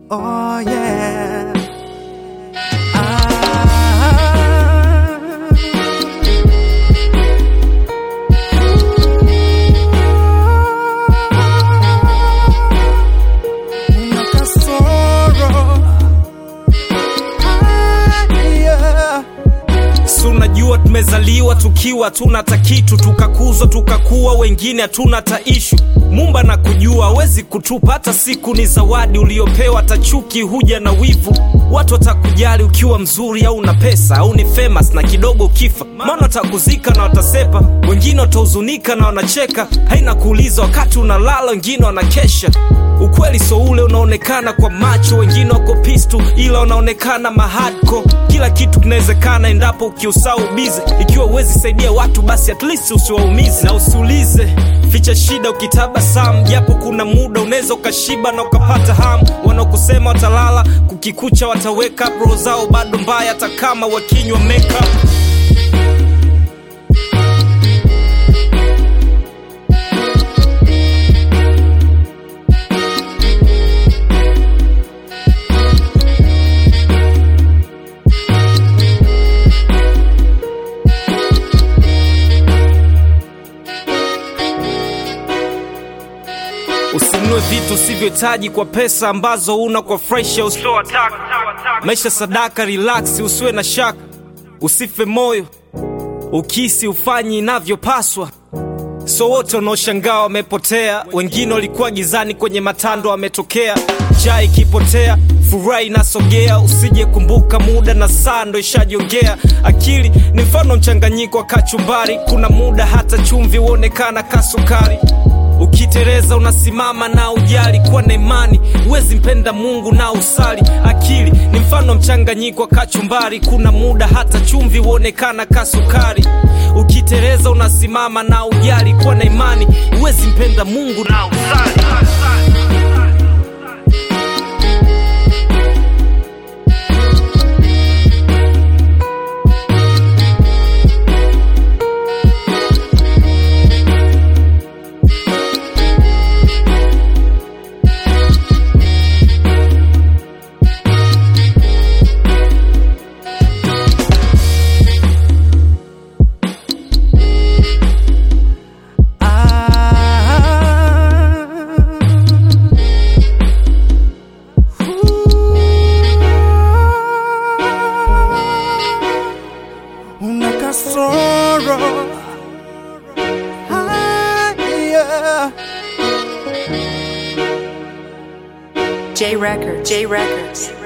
Oh yeah. Una kasoro. Yeah. Unajua tumezaliwa tukiwa tuna takitu, tukakuzwa tukakuwa, wengine hatuna taishu. Mumba na kujua hawezi kutupa hata siku, ni zawadi uliopewa, tachuki huja na wivu. Watu watakujali ukiwa mzuri au una pesa au ni famous, na kidogo ukifa maana watakuzika na watasepa. Wengine watahuzunika na wanacheka, haina kuuliza wakati unalala, wengine wanakesha. Ukweli so ule unaonekana kwa macho, wengine wako pistu ila wanaonekana mahadko. Kila kitu kinawezekana endapo ukiusahau bize. Ikiwa uwezi saidia watu basi at least usiwaumize. Na usiulize, ficha shida ukitabasamu, japo kuna muda unaweza ukashiba na ukapata hamu. Wanaokusema watalala, kukikucha wataweka, bro zao bado mbaya hata kama wakinywa makeup. Usinunue vitu usivyohitaji kwa pesa ambazo una kwa fresh usio attack. Maisha sadaka, relax, usiwe na shaka. Usife moyo ukisi ufanyi inavyopaswa. So wote wanaoshangaa wamepotea, wengine walikuwa gizani kwenye matando wametokea. Njaa ikipotea, furaha inasogea. Usije kumbuka muda na saa ndo ishajiongea. Akili ni mfano mchanganyiko wa kachumbari, kuna muda hata chumvi huonekana kasukari. Ukitereza unasimama na ujali, kuwa na imani, uwezi mpenda Mungu na usali. Akili ni mfano mchanganyiko wa kachumbari, kuna muda hata chumvi huonekana kasukari. Ukitereza unasimama na ujali, kuwa na imani, uwezi mpenda Mungu na usali. Una kasoro. Yeah. J Records.